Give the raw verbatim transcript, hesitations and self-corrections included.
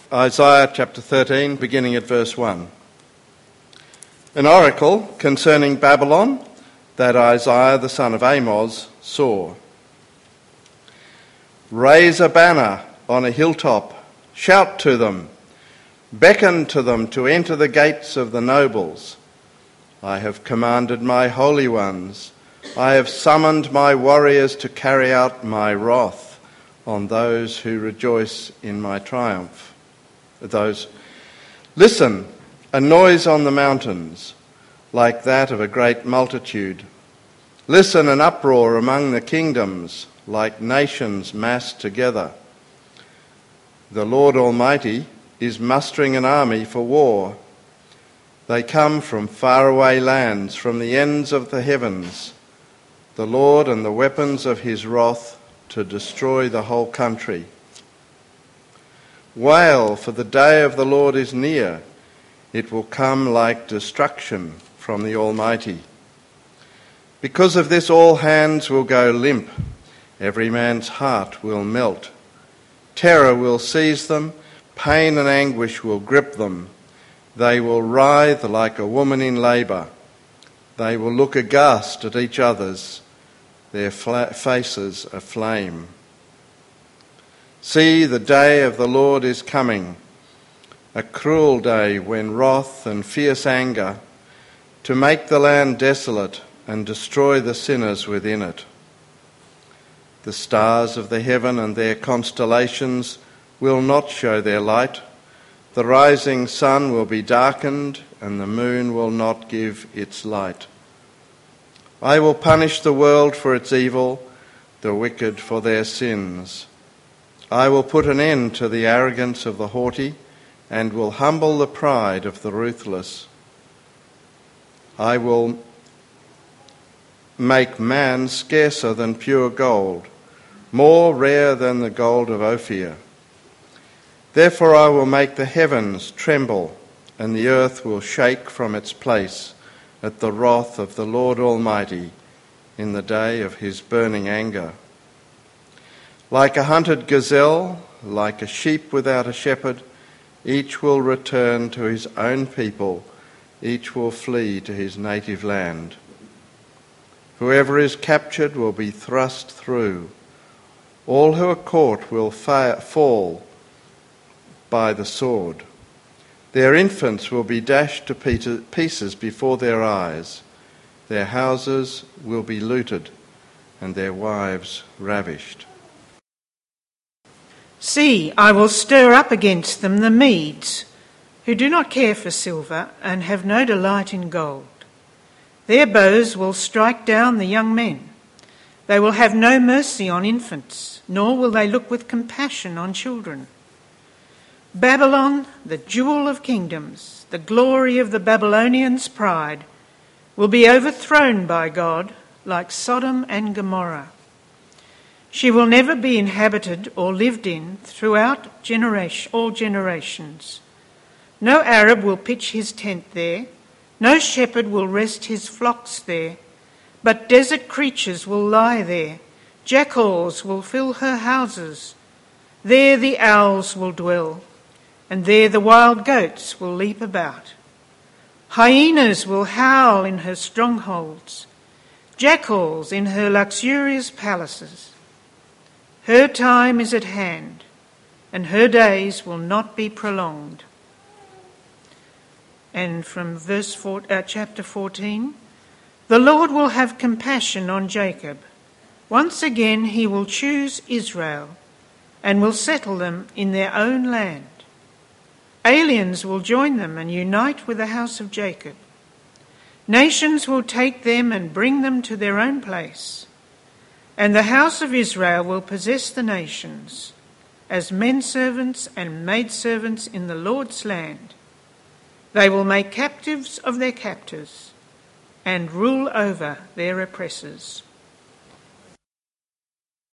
Isaiah chapter thirteen, beginning at verse one. An oracle concerning Babylon that Isaiah the son of Amoz saw. Raise a banner on a hilltop, shout to them, beckon to them to enter the gates of the nobles. I have commanded my holy ones, I have summoned my warriors to carry out my wrath on those who rejoice in my triumph. Those, listen, a noise on the mountains, like that of a great multitude. Listen, an uproar among the kingdoms, like nations massed together. The Lord Almighty is mustering an army for war. They come from faraway lands, from the ends of the heavens. The Lord and the weapons of his wrath to destroy the whole country. Wail, for the day of the Lord is near. It will come like destruction from the Almighty. Because of this, all hands will go limp. Every man's heart will melt. Terror will seize them. Pain and anguish will grip them. They will writhe like a woman in labour. They will look aghast at each other's, their fla- faces aflame. See, the day of the Lord is coming, a cruel day when wrath and fierce anger, to make the land desolate and destroy the sinners within it. The stars of the heaven and their constellations will not show their light. The rising sun will be darkened and the moon will not give its light. I will punish the world for its evil, the wicked for their sins. I will put an end to the arrogance of the haughty and will humble the pride of the ruthless. I will make man scarcer than pure gold, more rare than the gold of Ophir. Therefore I will make the heavens tremble, and the earth will shake from its place at the wrath of the Lord Almighty in the day of his burning anger. Like a hunted gazelle, like a sheep without a shepherd, each will return to his own people, each will flee to his native land. Whoever is captured will be thrust through. All who are caught will fa- fall by the sword. Their infants will be dashed to pieces before their eyes. Their houses will be looted and their wives ravished. See, I will stir up against them the Medes, who do not care for silver and have no delight in gold. Their bows will strike down the young men. They will have no mercy on infants, nor will they look with compassion on children. Babylon, the jewel of kingdoms, the glory of the Babylonians' pride, will be overthrown by God like Sodom and Gomorrah. She will never be inhabited or lived in throughout generation, all generations. No Arab will pitch his tent there, no shepherd will rest his flocks there, but desert creatures will lie there, jackals will fill her houses. There the owls will dwell, and there the wild goats will leap about. Hyenas will howl in her strongholds, jackals in her luxurious palaces. Her time is at hand, and her days will not be prolonged. And from verse four, uh, chapter fourteen, the Lord will have compassion on Jacob. Once again he will choose Israel and will settle them in their own land. Aliens will join them and unite with the house of Jacob. Nations will take them and bring them to their own place. And the house of Israel will possess the nations as men-servants and maidservants in the Lord's land. They will make captives of their captors and rule over their oppressors.